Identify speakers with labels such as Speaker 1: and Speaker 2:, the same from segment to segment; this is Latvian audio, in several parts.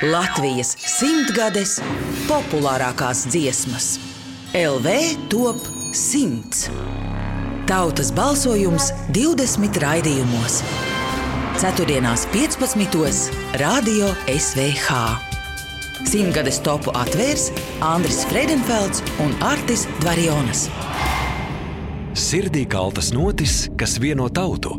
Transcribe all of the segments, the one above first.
Speaker 1: Latvijas simtgades populārākās dziesmas. LV top 100. Tautas balsojums 20 raidījumos. Ceturtdienās 15. Radio SVH. Simtgades topu atvērs Andris Fredenfelds un Artis Dvarjonas.
Speaker 2: Sirdī kaltas notis, kas vieno tautu.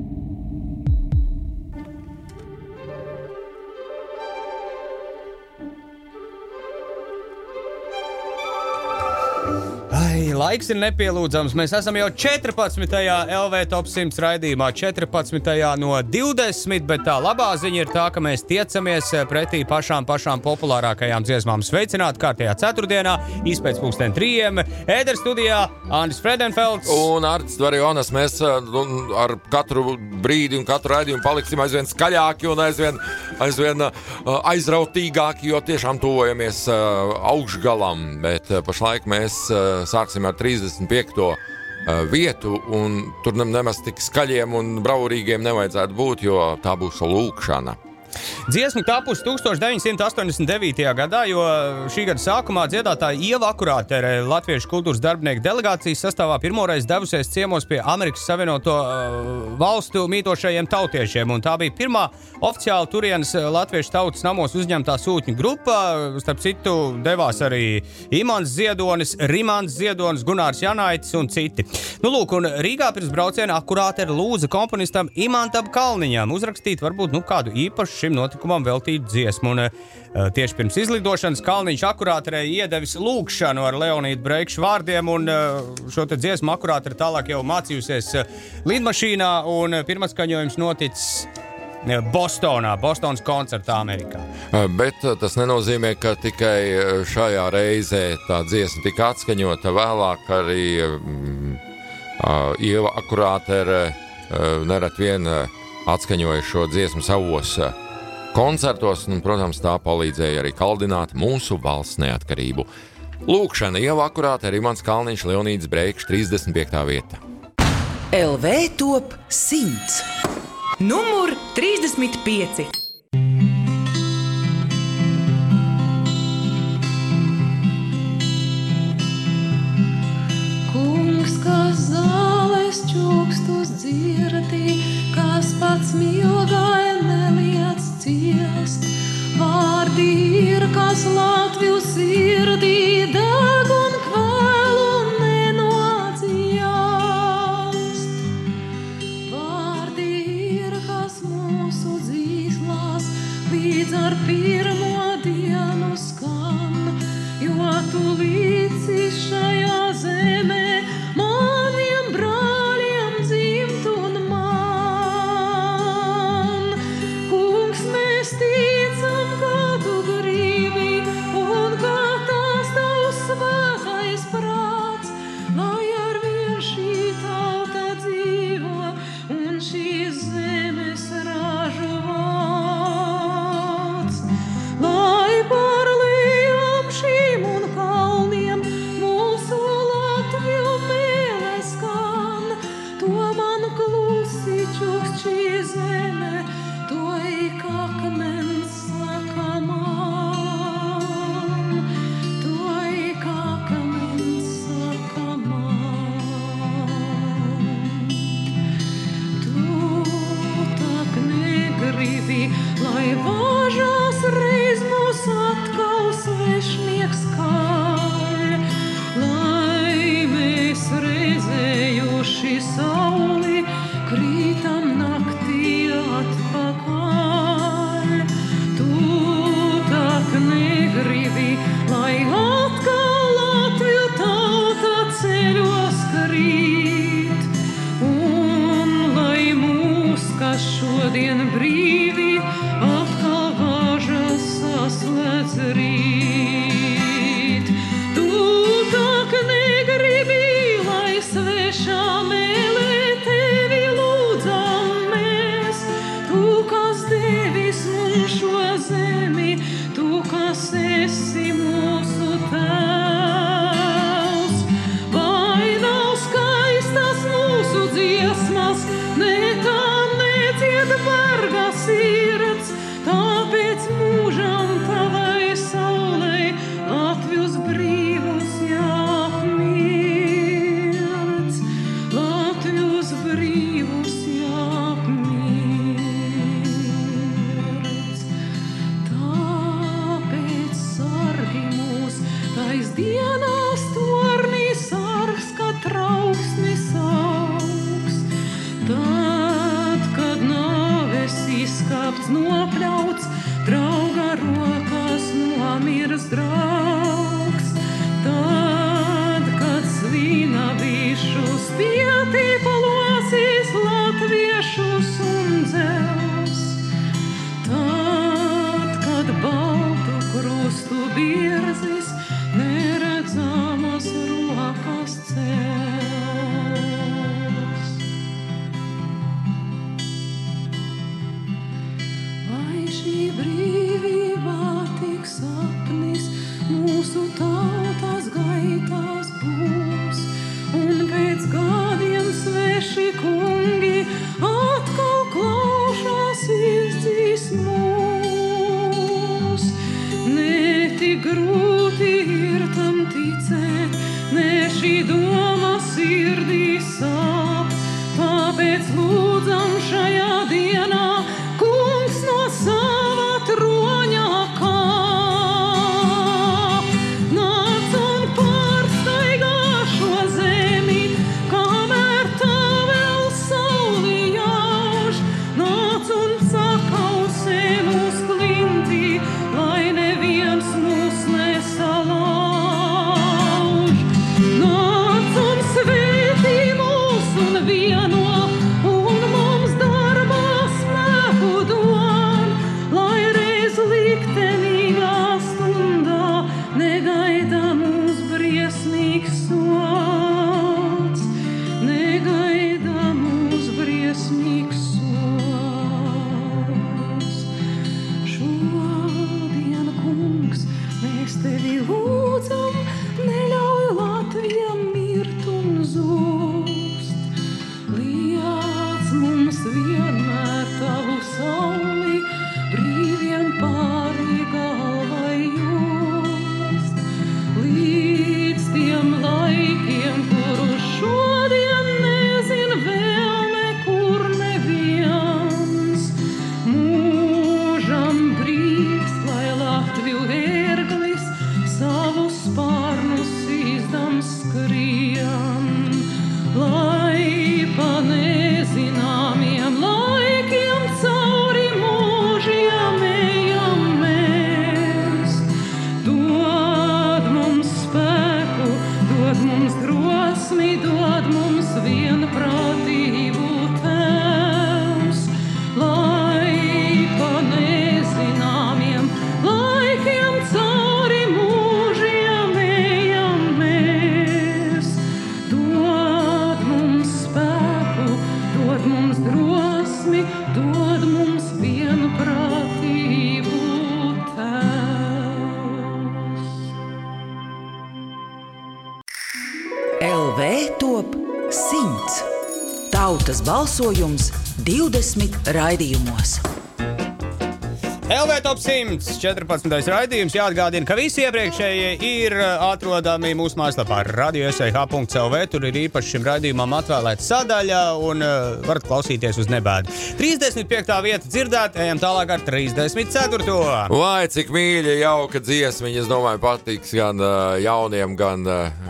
Speaker 3: Laiks ir nepielūdzams. Mēs esam jau 14. LV Top 100 raidījumā, 14. no 20, bet tā labā ziņa ir tā, ka mēs tiecamies pretī pašām populārākajām dziesmām. Sveicināti kārtējā ceturtdienā, īspēc 3:00. Ēder studijā Andris Fredenfelds
Speaker 4: un Artis Dvarjonas. Mēs ar katru brīdi un katru raidījumu paliksim aizvien skaļāki un aizvien aizrautīgāki, jo tiešām tuvojamies augšgalam, bet pašlaik mēs sāksim ar 35. Vietu, un tur nemaz tik skaļiem un braurīgiem nevajadzētu būt, jo tā būs lūkšana.
Speaker 3: Dziesma tapusi 1989. gadā, jo šī gada sākumā dziedātāja Ieva Akurātere latviešu kultūras darbinieku delegācijas sastāvā pirmoreiz devusies ciemos pie Amerikas Savienoto valstu mītošajiem tautiešiem, un tā bija pirmā oficiāla turienes latviešu tautas namos uzņemtā sūtņu grupa. Starp citu devās arī Imants Ziedonis, Rimants Ziedonis, Gunārs Janaitis un citi. Lūk, un Rīgā pirms brauciena Akurātere lūdza komponistam Imantam Kalniņam uzrakstīt varbūt kādu īpašu šim notikumam veltītu dziesmu. Un tieši pirms izlidošanas Kalniņš Akurāterei iedevis lūkšanu ar Leonīdu Breikšu vārdiem, un šo te dziesmu Akurātere tālāk jau mācījusies lidmašīnā, un pirmatskaņojums noticis Bostonas koncertā Amerikā.
Speaker 4: Bet tas nenozīmē, ka tikai šajā reizē tā dziesma tika atskaņota. Vēlāk arī Ieva Akurātere nerad vien atskaņoja šo dziesmu savos koncertos, un, protams, tā palīdzēja arī kaldināt mūsu valsts neatkarību. Lūkšana Ieva Akurātere, Imants Kalniņš, Leonīds Breikšs, 35. vieta.
Speaker 1: LV top 100. Numur 35.
Speaker 5: Kungs, kas zāles čukstus dzirdi, kas pats milgai neliec ciest, vārdi ir, kas Latviju sirdī deg un kvēlu nenodzīst. Vārdi ir, kas mūsu dzīslās līdz ar pirmo dienu skan, jo tu līdzi šajā zemē maniem brāļiem dzimt un man. Kungs, mēs ticam, ka tu gribi un ka tās tavs svētais prāts, lai arvien šī tauta dzīvo un šīs zemes ražu vāc. sauc, drauga rokās nomirs draugs. Tad, kad svinavīšus pietīpolosīs latviešus un dzels, tad, kad baltu krustu birzis neredzamas rokas cels. Vai šī brīvība tik sapnis mūsu tautas gaitās būs, un pēc gadiem sveši kungi atkal klaušās izdzīs mūs. Ne tik grūti ir tam ticēt, ne šī doma sirdī sāp, tāpēc lūdzam šajā dienā, kungs no sava troņa kāp. Nāc un pārstaigā šo zemi, kamēr tā vēl sauli jauž. Nāc un sakausē mūs klintī, lai neviens mūs nesalauž. Nāc un svētī mūs un vieno, un mums darbā spēku dod, lai reiz liktenīgā stundā negaida mūs briesmīgs sots. Negaida mūs briesmīgs sots. Šodien, kungs, mēs tevi lūdzam, neļauj Latvijam mirt un zūst. Liec mums vienmēr tavu sauli, brīviem pāri galvai jost. Līdz tiem laikiem, kuru šodien nezin vēl nekur neviens, mūžam brīvs, lai Latviju ērglis savu spārnus izdams skrien, lai pa nezināmiem laikiem cauri mūžiem ejam mēs. Dod mums spēku, dod mums drosmi, dod mums vienprātību, Tēvs, lai pa nezināmiem laikiem cauri mūžiem ejam mēs. Dod mums spēku, dod mums drosmi, dod mums vienprātību, Tēvs.
Speaker 1: LV top 100. Tautas balsojums 20 raidījumos.
Speaker 3: LV Top 100, 14. raidījums. Jāatgādina, ka visi iepriekšējie ir atrodami mūsu mājaslapā radio.sh.lv. Tur ir īpaši šim raidījumam atvēlēta sadaļa un varat klausīties uz nebēdu. 35. vieta dzirdēt, ejam tālāk ar 34.
Speaker 4: Vai, cik mīļa, jauka dziesmiņa, es domāju, patiks gan jauniem, gan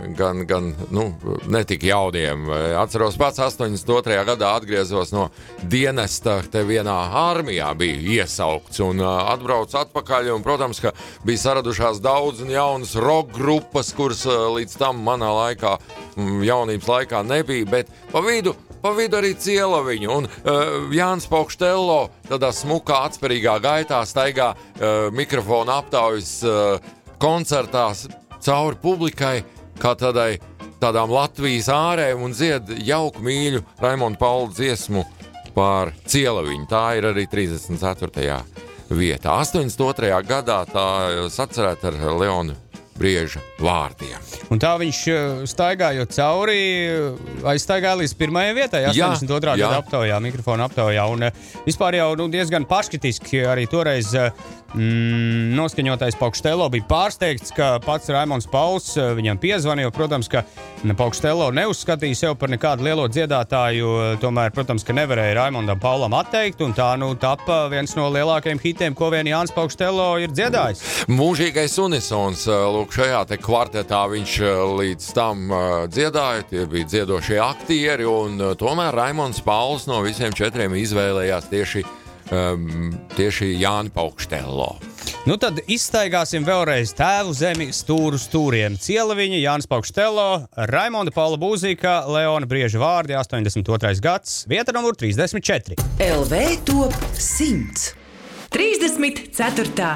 Speaker 4: ne tik jauniem. Atceros pats 82. gadā atgriezos no dienesta, te vienā armijā bija iesaukts un atbraucu atpakaļ, un, protams, ka bija saradušās daudz un jaunas rock grupas, kuras līdz tam manā laikā, jaunības laikā nebija, bet pa vidu arī Cielaviņu, un Jānis Paukštello tādā smukā, atspērīgā gaitā staigā mikrofona aptaujas koncertās cauri publikai, kā tādām Latvijas ārēm, un dzied jauku mīļu Raimonda Paula dziesmu par Cielaviņu. Tā ir arī 34. vietā. 82. gadā tā sacerēta ar Leonu Brieža vārdiem.
Speaker 3: Un tā viņš staigājot cauri, aizstaigāja līdz pirmajai vietai, 82. gada aptaujā, mikrofona aptaujā. Un vispār jau diezgan paškritiski arī toreiz noskaņotais Paukštello bija pārsteigts, ka pats Raimonds Pauls viņam piezvanīja. Protams, ka Paukštello neuzskatīja sev par nekādu lielo dziedātāju, tomēr, protams, ka nevarēja Raimondam Paulam atteikt, un tā tapa viens no lielākajiem hitiem, ko vien Jānis Paukštello ir dziedājis.
Speaker 4: Mūžīgais unisons, lūk, šajā te kvartetā viņš līdz tam dziedāja, tie bija dziedošie aktieri, un tomēr Raimonds Pauls no visiem četriem izvēlējās tieši tieši Jāni Paukštello.
Speaker 3: Nu tad izstaigāsim vēlreiz tēvu zemi stūru stūriem. Cielaviņa, Jānis Paukštello, Raimonda Paula Būzīka, Leona Brieža vārdi, 82. gads, vieta numur 34.
Speaker 1: LV top 100.
Speaker 6: 34.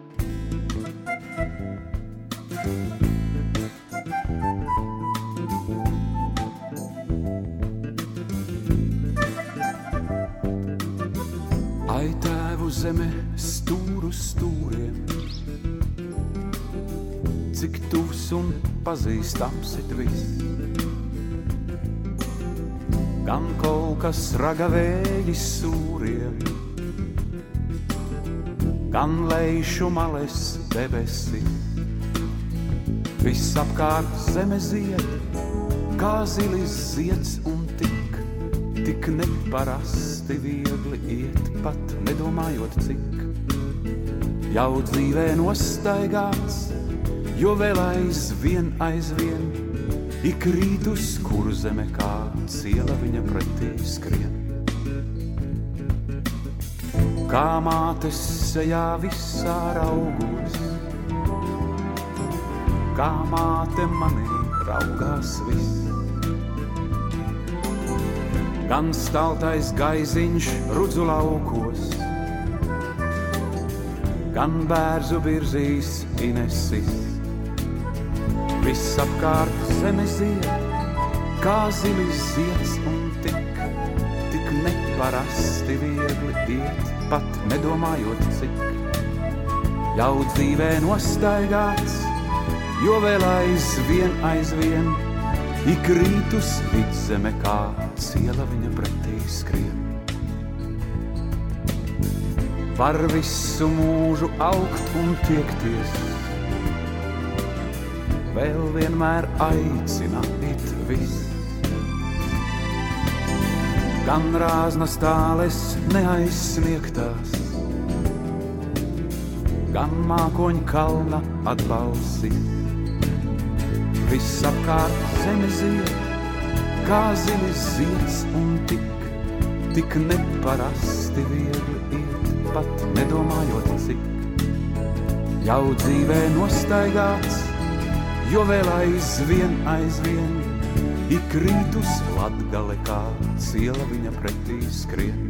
Speaker 7: Ai tēvu zeme stūru stūriem, cik tuvs un pazīstams it viss. Gan kaut kas ragavēji sūriem, gan lejšu males debesi. Viss apkārt zeme zied, kā zilis zieds un tik neparasti viegli iet, pat nedomājot cik. Jau dzīvē nostaigāts, jo vēl aizvien ik rīt uz kuru zeme kā ciela viņa pretī skrien. Kā mātes sejā visā raugos, kā māte manī raugās viss. Gan staltais gaiziņš rudzu laukos, gan bērzu birzīs Inesis. Viss apkārt zeme zied, kā zilis zieds un tik neparasti viegli iet, pat nedomājot cik. Jau dzīvē nostaigāts, jo vēl aizvien ik rīt uz vidzeme kā ciela viņa pretī skrien. Var visu mūžu augt un tiekties, vēl vienmēr aicina it viss. Gan rāznas tāles neaizsniegtās, gan mākoņu kalna atbalsi. Viss apkārt zeme zied, kā zilis zieds un tik neparasti viegli iet, pat nedomājot cik. Jau dzīvē nostaigāts, jo vēl aizvien ik rīt uz Latgale kā ciela viņa pretī skrien.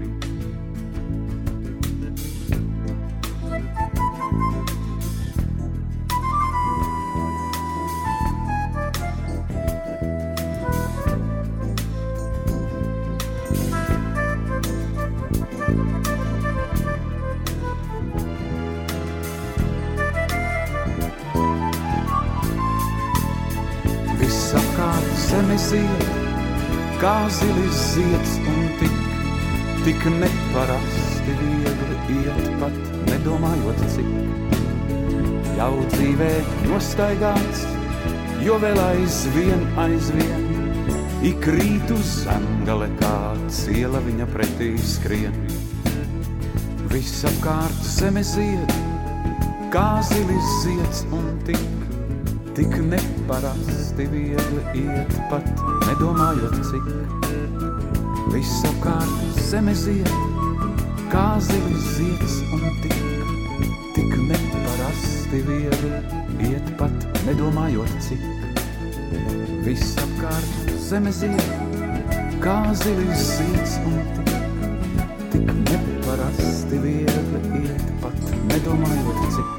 Speaker 7: Kā zilis zieds un tik neparasti viegli iet, pat nedomājot cik. Jau dzīvē nostaigāts, jo vēl aizvien ik rīt uz Zemgale kā ciela viņa pretī skrien. Viss apkārt zeme zied, kā zilis zieds un tik neparasti viegli iet, pat nedomājot cik. Viss apkārt zeme zied, kā zilis zieds un tik neparasti viegli iet, pat nedomājot cik. Viss apkārt zeme zied, kā zilis zieds un tik neparasti viegli iet, pat nedomājot cik.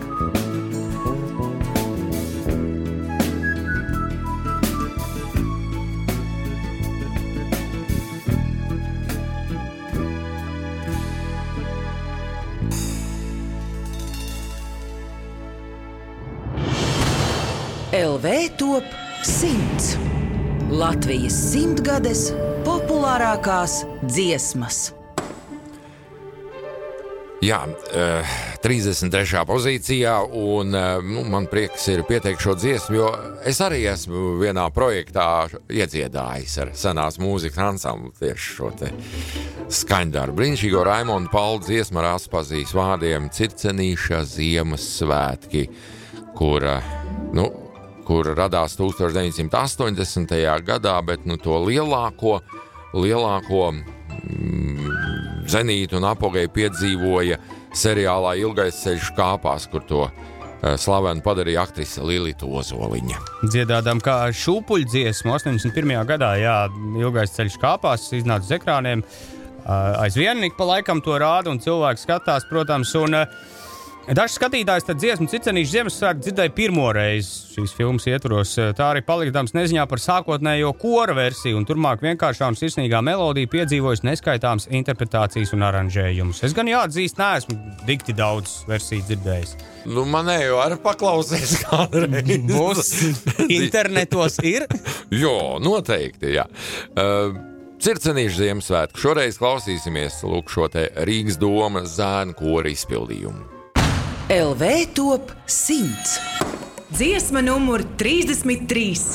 Speaker 1: LV top 100. Latvijas 100-gades populārākās dziesmas.
Speaker 4: Jā, 33. pozīcijā, un man prieks ir pieteikt šo dziesmu, jo es arī esmu vienā projektā iedziedājis ar senās mūzikas ansamblu tieši šo te skaņdarbu. Brīnišķīgo Raimonda Paula dziesmu ar Aspazijas vārdiem Circenīša Ziemassvētki, kur radās 1980. gadā, bet to lielāko zenītu un apogēju piedzīvoja seriālā Ilgais ceļš kāpās, kur to slavenu padarīja aktrise Lilita Ozoliņa.
Speaker 3: Dziedādām kā šūpuļdziesmu 81. gadā, jā, Ilgais ceļš kāpās, iznāca uz ekrāniem. Aizvien ik pa laikam to rāda un cilvēki skatās, protams, un daži skatītājs tad dziesmu Cicenīšu Ziemassvētku dzirdēja pirmo reizi šīs filmas ietvaros. Tā arī palikdams neziņā par sākotnējo kora versiju un turmāk vienkāršā un sirsnīgā melodija piedzīvojas neskaitāms interpretācijas un aranžējumus. Es gan jāatzīst, neesmu dikti daudz versiju dzirdējis.
Speaker 4: Nu, manējo arī paklausies kādreiz.
Speaker 3: Būs internetos ir?
Speaker 4: Jo, noteikti, jā. Circenīšu Ziemassvētku. Šoreiz klausīsimies lūk šo te Rīgas doma zēnu kora izpildījumu.
Speaker 1: LV top 100.
Speaker 6: Dziesma numur 33.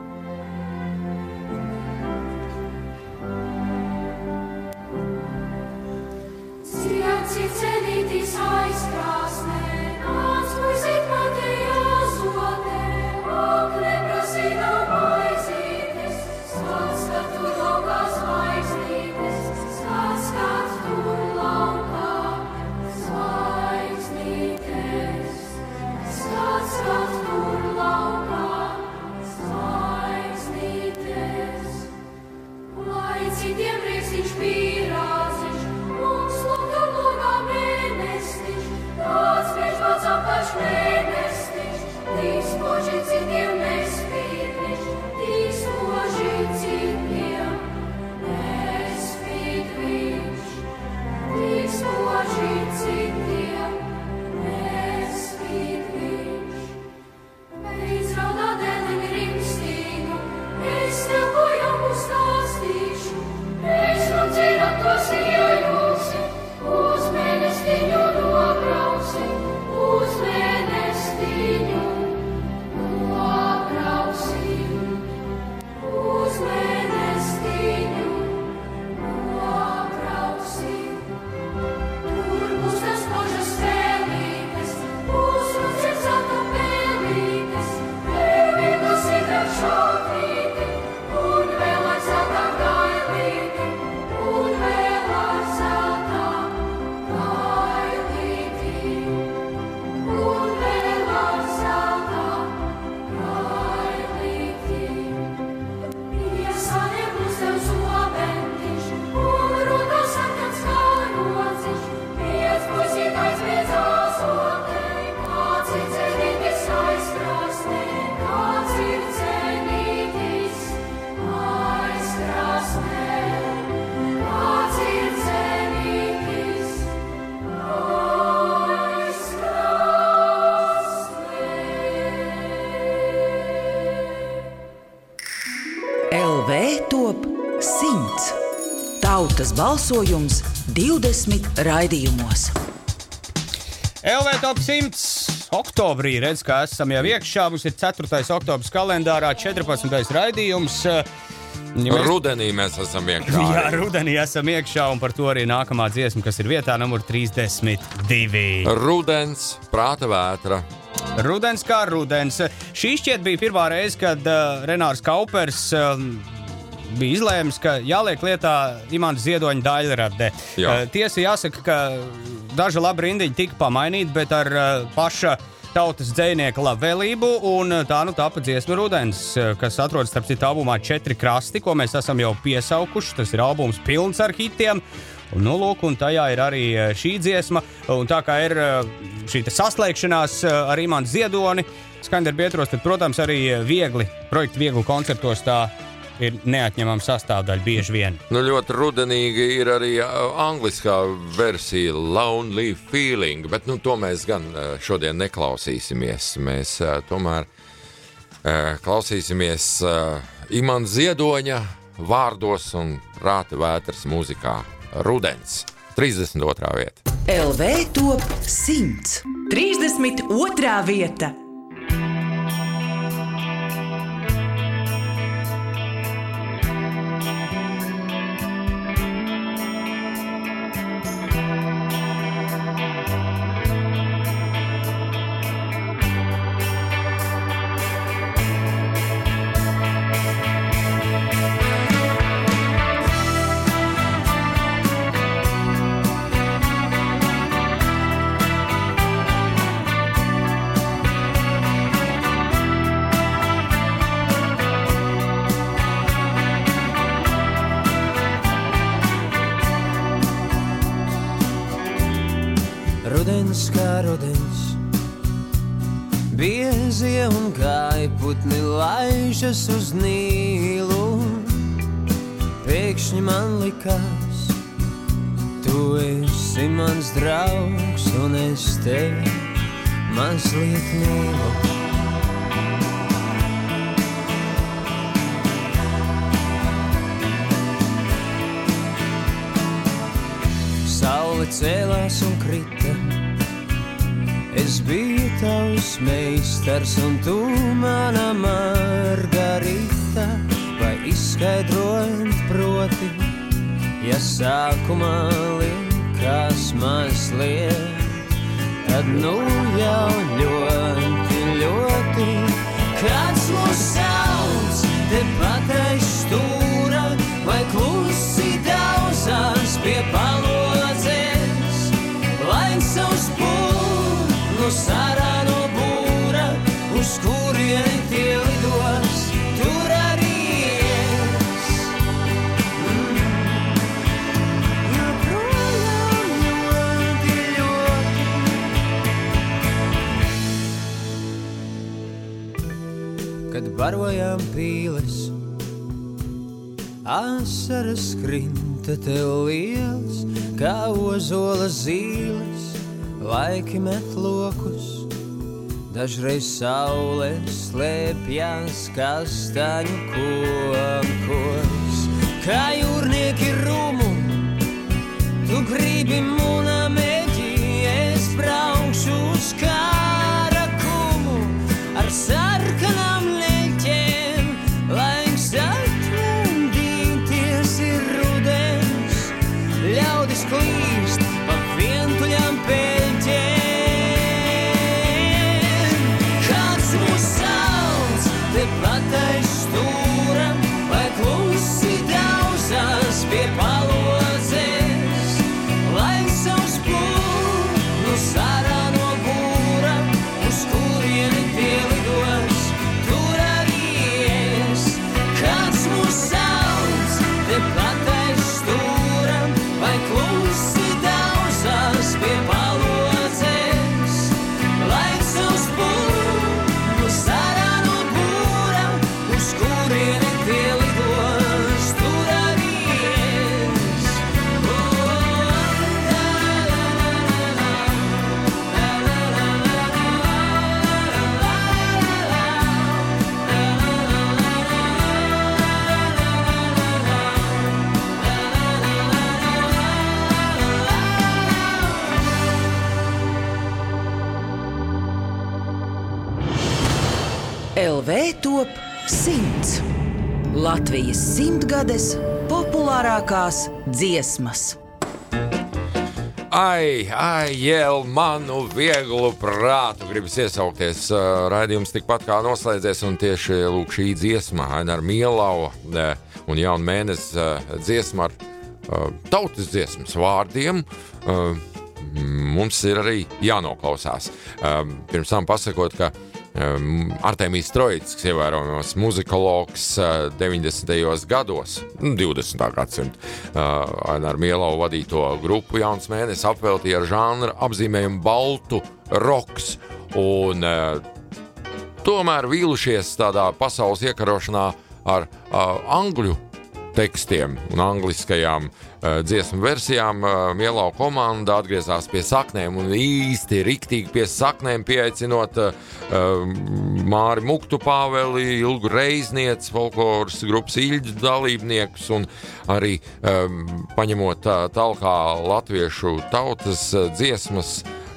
Speaker 1: LV top 100. Tautas balsojums 20 raidījumos.
Speaker 3: LV top 100. Oktobrī redz, ka esam jau iekšā. Mums ir 4. oktobrs kalendārā, 14. raidījums.
Speaker 4: Rudenī mēs esam iekšā.
Speaker 3: Jā, rudenī esam iekšā, un par to arī nākamā dziesma, kas ir vietā numur 32.
Speaker 4: Rudens, prāta vētra.
Speaker 3: Rudens kā rudens. Šī šķiet bija pirmā reize, kad Renārs Kaupers bija izlēmis, ka jāliek lietā Imanta Ziedoņa daļradē. Tiesa jāsaka, ka daži labi rindiņi tika pamainīti, bet ar paša tautas dzejnieka labvēlību, un tā nu tapa dziesma Rudens, kas atrodas starp citu albumā 4 krasti, ko mēs esam jau piesaukuši. Tas ir albums pilns ar hitiem. Un, nu, lūk, un tajā ir arī šī dziesma, un tā kā ir šī saslēgšanās ar Imantu Ziedoni skaņdarbu ietvaros, tad, protams, arī projektu viegli koncertos tā ir neatņemama sastāvdaļa bieži vien.
Speaker 4: Nu, ļoti rudenīgi ir arī angliskā versija Lonely Feeling, bet nu, to mēs gan šodien neklausīsimies. Mēs tomēr klausīsimies Imanta Ziedoņa vārdos un prāta vētras mūzikā. Rudens, 32. vieta.
Speaker 1: LV top 100.
Speaker 6: 32. vieta.
Speaker 8: sirds. Biezie un gaiputni laižas uz Nīlu. Pēkšņi man likās, tu esi mans draugs un es tevi mazliet mīlu. Saule cēlās un krita, es biju tavs meistars un tu mana Margarita. Vai izskaidrojot proti, ja sākumā likās mazliet, tad nu jau ļoti, ļoti kāds mūs sauc, tepat aiz stūra, vai klusi daudzās pie palodzes, lai savus pūnus ārā no būra, uz kurieni tie lidos, tur arī es. Joprojām ļoti, ļoti. Kad barojām pīles, asaras krinta tev liels, kā ozola zīles, laiki met lokus. Dažreiz saule slēpjas kastaņu kokos, kā jūrnieki rumu, tu gribi munā meģi, es braukšu uz Karakumu ar sarkanām leļķiem, laiks atvendīties ir rudens, ļaudis klīst pa vientuļām peļķiem. Tepat aiz stūra, vai klusi daudzās pie palodzes, lai savus pūnus ārā no būra, uz kurieni tie lidos, tur arī es. Kāds mūs sauc, tepat aiz stūra, vai klusi daudzās pie palodzes, lai savus pūnus ārā no būra, uz kurieni tie lidos, tur arī es.
Speaker 1: LV top 100. Latvijas 100-gades populārākās dziesmas.
Speaker 4: Ai, jēl manu vieglu prātu. Gribas iesaukties. Raidījums tikpat kā noslēdzies, un tieši lūk šī dziesma, Ainara Mielauva un Jauna mēnesa dziesma ar tautas dziesmas vārdiem. Mums ir arī jānoklausās. Pirms tam pasakot, ka Artemijs Trojits, ievērojams muzikologs 90. gados, 20. gadsimta, Ainara Mielauva vadīto grupu Jauns mēnesis apveltīja ar žanra apzīmējumu baltu roks, un tomēr vīlušies tādā pasaules iekarošanā ar angļu tekstiem un angliskajām dziesmu versijām. Mielauva komanda atgriezās pie saknēm un īsti riktīgi pie saknēm, pieaicinot Māri Muktu Pāveli, Ilgu Reizniec, folkloras grupas Iļģu dalībniekus un arī paņemot talkā latviešu tautas dziesmas,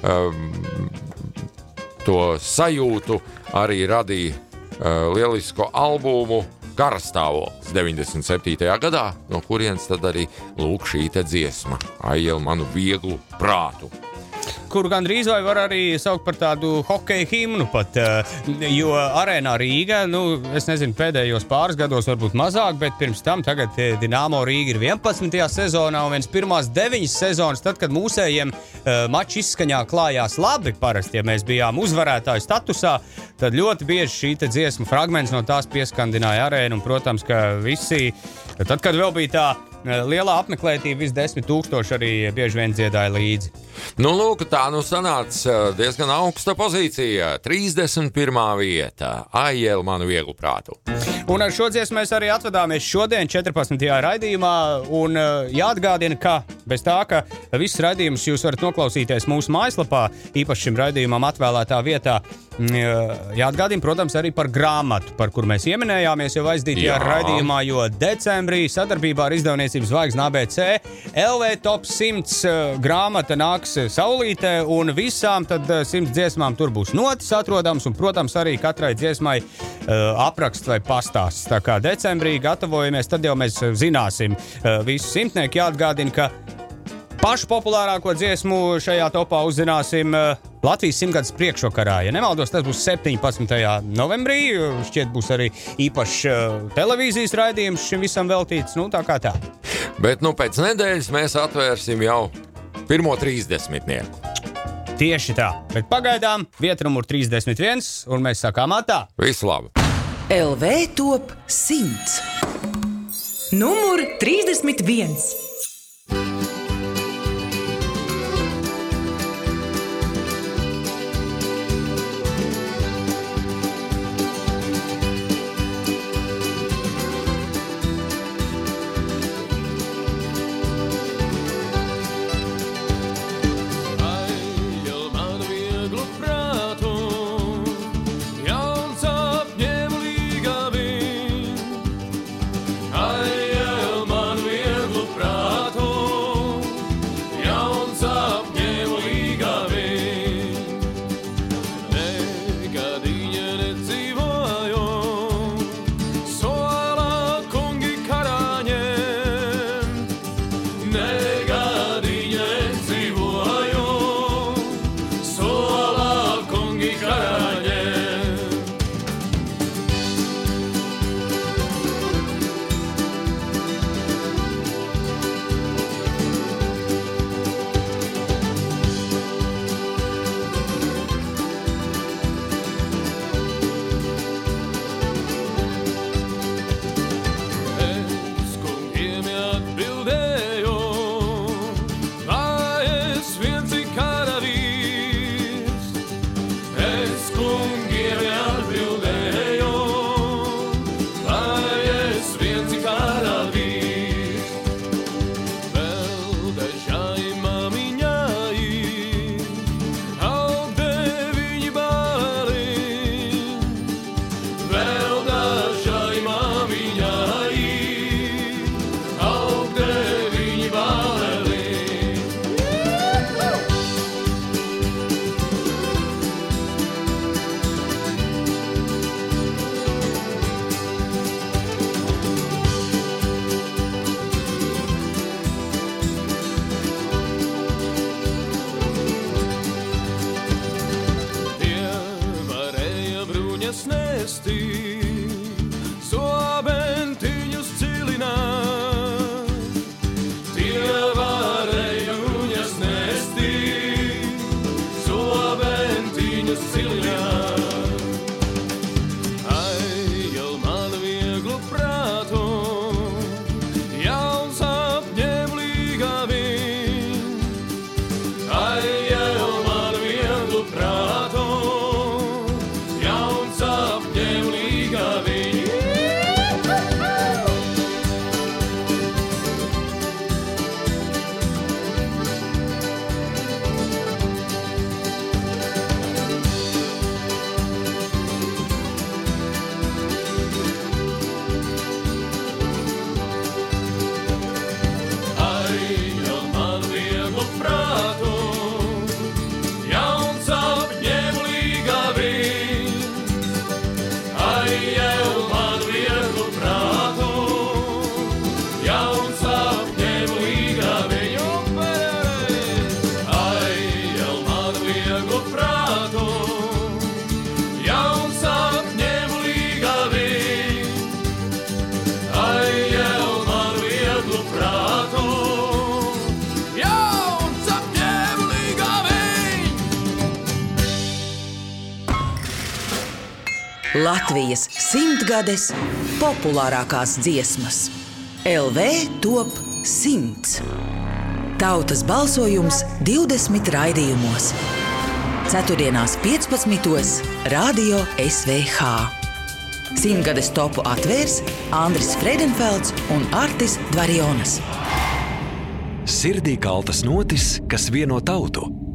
Speaker 4: to sajūtu arī radīja lielisko albumu Karastāvoklis 97. gadā, no kurienes tad arī lūk šī te dziesma, Aiel manu vieglu prātu.
Speaker 3: Kuru gandrīz vai var arī saukt par tādu hokeja himnu pat, jo Arēnā Rīga, es nezinu, pēdējos pāris gados varbūt mazāk, bet pirms tam tagad Dinamo Rīga ir 11. sezonā un viens pirmās 9 sezonas, tad, kad mūsējiem maču izskaņā klājās labi parasti, ja mēs bijām uzvarētāju statusā, tad ļoti bieži šī te dziesma fragments no tās pieskandināja Arēnu, un, protams, ka visi, tad, kad vēl bija tā lielā apmeklētība vis 10 000 arī bieži vien dziedāja līdzi.
Speaker 4: Nu, lūk, tā sanāca diezgan augsta pozīcija. 31. vieta. Aiel manu vieglu prātu.
Speaker 3: Un ar šo dziesmu mēs arī atvedāmies šodien 14. raidījumā. Un jāatgādina, ka bez tā, ka visus raidījumus jūs varat noklausīties mūsu mājaslapā, īpaši šim raidījumam atvēlētā vietā, jāatgādina, protams, arī par grāmatu, par kur mēs ieminējāmies jau aizdītajā raidījumā, jo decembrī sadarbībā ar izdevniecību Zvaigzne ABC LV Top 100 grāmata nāks saulītē, un visām tad 100 dziesmām tur būs notis atrodams, un, protams, arī katrai dziesmai apraksts vai pastāsts. Tā kā decembrī gatavojamies, tad jau mēs zināsim visu simtnieku. Jāatgādina, ka pašu populārāko dziesmu šajā topā uzzināsim Latvijas 100 priekšvakarā. Ja nemaldos, tas būs 17. novembrī. Šķiet būs arī īpašs televīzijas raidījums šim visam veltīts. Nu, tā kā tā.
Speaker 4: Bet pēc nedēļas mēs atvērsim jau pirmo 30-nieku.
Speaker 3: Tieši tā. Bet pagaidām vieta numur 31, un mēs sakām tā.
Speaker 4: Visu labu!
Speaker 1: LV Top 100.
Speaker 6: Numur 31.
Speaker 1: Latvijas 100 populārākās dziesmas. LV Top 100. Tautas balsojums 20 raidījumos. Ceturtdienās 15. Radio SVH. 100-gades topu atvērs Andris Freidenfelds un Artis Dvarjonas.
Speaker 2: Sirdī kaltas notis, kas vieno tautu.